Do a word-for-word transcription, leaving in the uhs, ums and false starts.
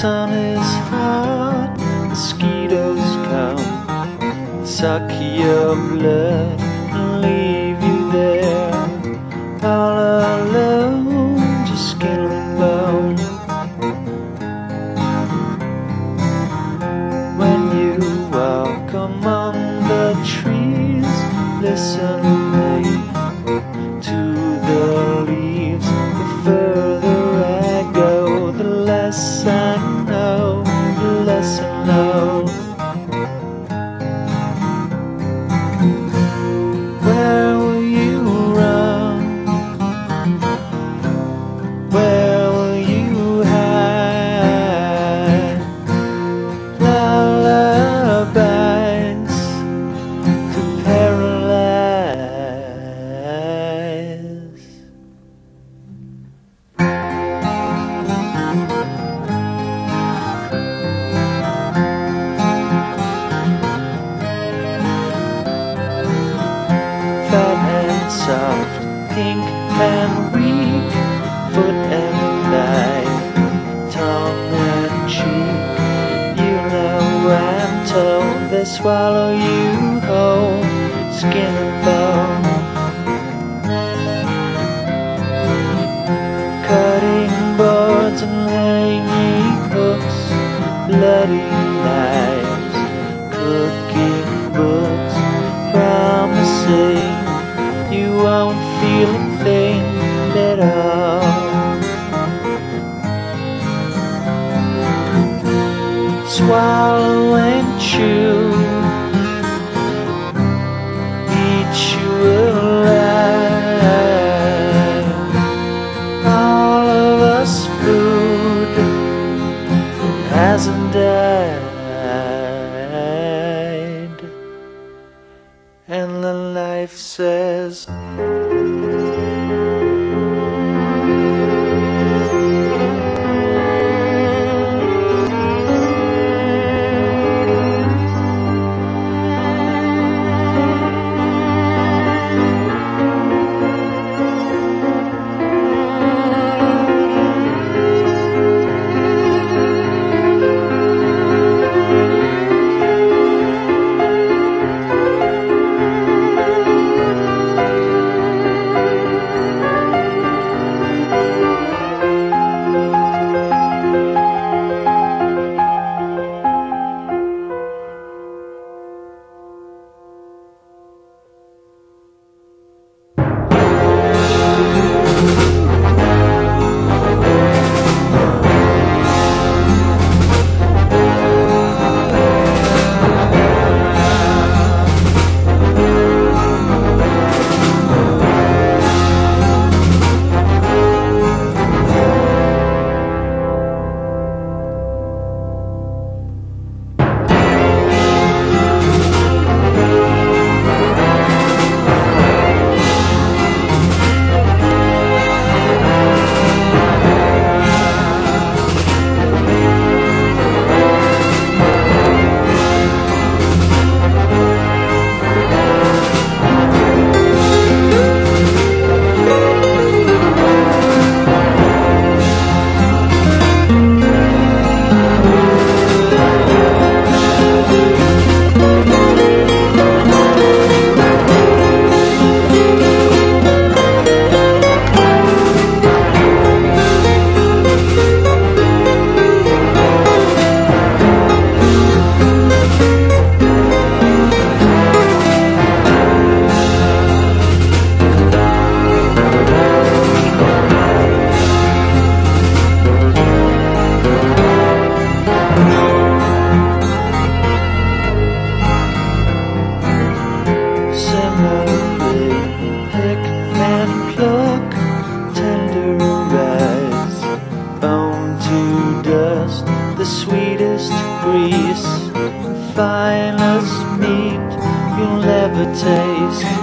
sun is hot, mosquitoes come, suck your blood and leave you there, all alone, just skin and bone. When you walk among the trees, listen to the leaves. The further I go, the less I know, the less I know. Where will you run? Where will you hide? Lullabies to paralyze. Fat and soft, pink and weak, foot and thigh, tongue and cheek. You know I'm told they swallow you whole, skin and bone. Cutting boards and hanging hooks, bloody knives, cooking books, promising you won't feel a thing at all. Swallow and chew, eat you alive. All of us food hasn't died, and the life says the sweetest grease, the finest meat you'll ever taste.